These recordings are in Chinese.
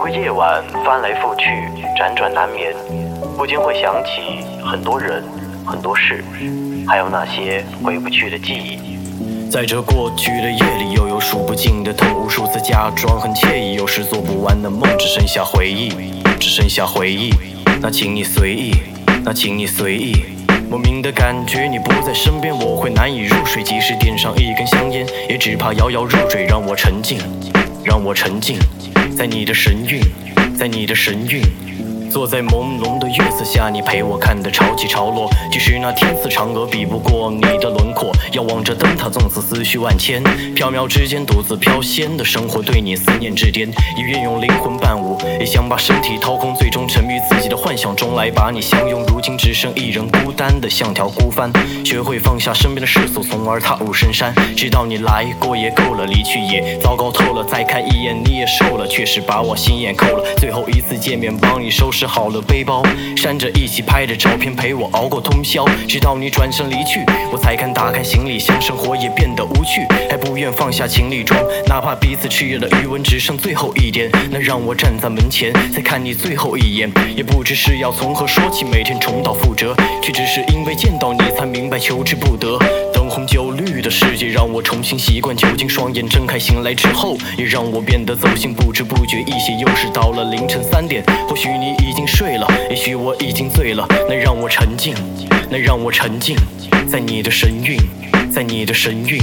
夜晚翻来覆去，辗转难眠，不禁会想起很多人、很多事，还有那些回不去的记忆。在这过去的夜里，又有数不尽的痛，无数次假装很惬意，有时做不完的梦，只剩下回忆，只剩下回忆。那请你随意，那请你随意。莫名的感觉你不在身边，我会难以入睡，即使点上一根香烟，也只怕摇摇入坠，让我沉浸，让我沉浸在你的神韵，在你的神韵。坐在朦胧的月色下，你陪我看的潮起潮落，即使那天似嫦娥，比不过你的轮廓。遥望着灯塔，纵使思绪万千，缥缈之间独自飘仙的生活，对你思念之巅，也愿用灵魂伴舞，也想把身体掏空，最终沉迷自己的幻想中来把你相拥。如今只剩一人孤单的像条孤帆，学会放下身边的世俗，从而踏入深山。直到你来过也够了，离去也糟糕透了，再看一眼你也瘦了，确实把我心眼扣了。最后一次见面，帮你收拾好了背包，闪着一起拍的照片，陪我熬过通宵。直到你转身离去，我才敢打开行李箱，生活也变得无趣，还不愿放下情侣装，哪怕彼此炽热的余温只剩最后一点，能让我站在门前再看你最后一眼。也不知是要从何说起，每天重蹈覆辙，却只是因为见到你才明白求之不得。灯红酒绿的世界让我重新习惯，究竟双眼睁开醒来之后，也让我变得走心，不知不觉一些又是到了凌晨3点。或许你已经睡了，也许我已经醉了，能让我沉静，能让我沉静在你的神韵，在你的神韵。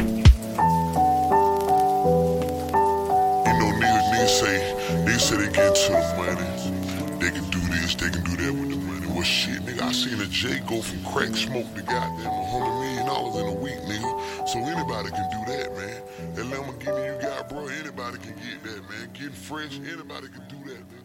They say they get to the money. They can do this, they can do that with the money. Well, shit, nigga, I seen a J go from crack smoke to goddamn $100 million in a week, nigga. So anybody can do that, man. That Lamborghini you got, bro, anybody can get that, man. Getting fresh, anybody can do that, nigga.